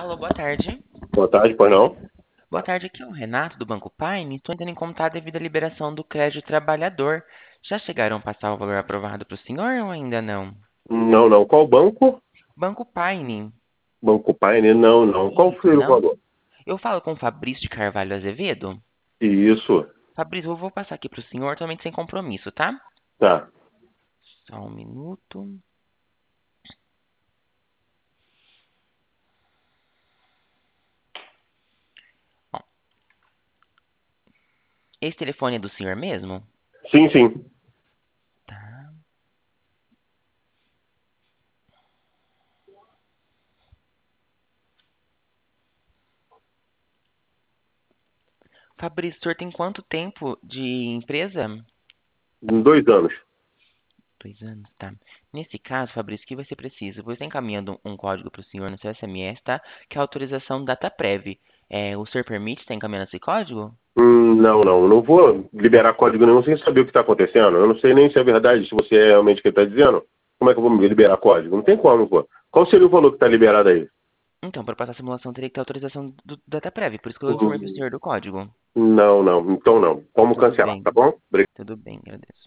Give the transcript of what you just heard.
Alô, boa tarde. Boa tarde, pois não? Boa tarde, aqui é o Renato do Banco Paine. Estou entrando em contato devido à liberação do crédito trabalhador. Já chegaram a passar o valor aprovado para o senhor ou ainda não? Não, não. Qual banco? Banco Paine. Banco Pioneer? Não, não. Qual Isso, foi o não? valor? Eu falo com o Fabrício de Carvalho Azevedo. Isso. Fabrício, eu vou passar aqui para o senhor totalmente sem compromisso, tá? Tá. Só um minuto. Ó, esse telefone é do senhor mesmo? Sim, sim. Tá. Fabrício, o senhor tem quanto tempo de empresa? Em 2 anos. 2 anos, tá. Nesse caso, Fabrício, o que você precisa? Vou estar encaminhando um código para o senhor no seu SMS, tá? Que é a autorização DataPrev. O senhor permite estar encaminhando esse código? Não, não. Não vou liberar código nenhum sem saber o que está acontecendo. Eu não sei nem se é verdade, se você é realmente o que está dizendo. Como é que eu vou me liberar código? Não tem como, pô. Qual seria o valor que está liberado aí? Então, para passar a simulação, teria que ter autorização do DataPrev. Por isso que eu informei para o Hum, senhor do código. Não, não. Então não. Vamos Tudo cancelar, bem. tá bom? Tudo bem, agradeço.